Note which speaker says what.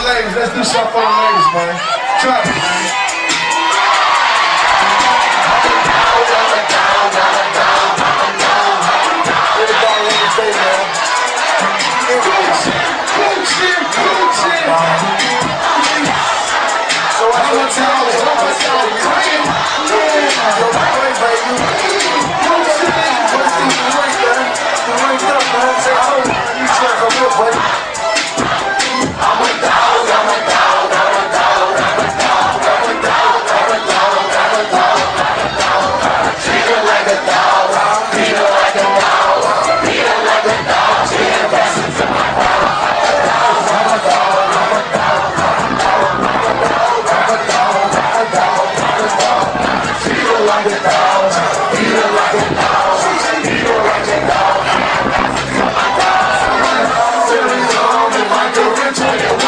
Speaker 1: the ladies. Let's do something for the ladies, man. Try it, man. Everybody let me say, man. So I want y'all to